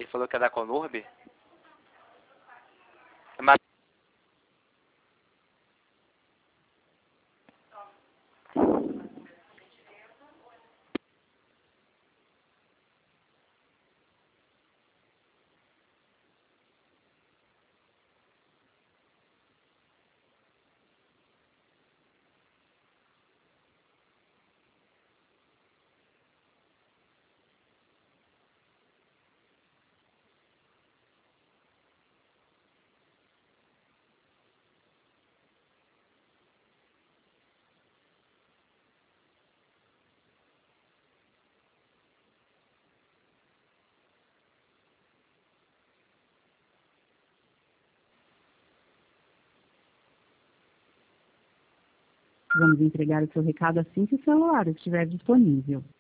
Ele falou que é da Conurb? Mas... Vamos entregar o seu recado assim que o celular estiver disponível.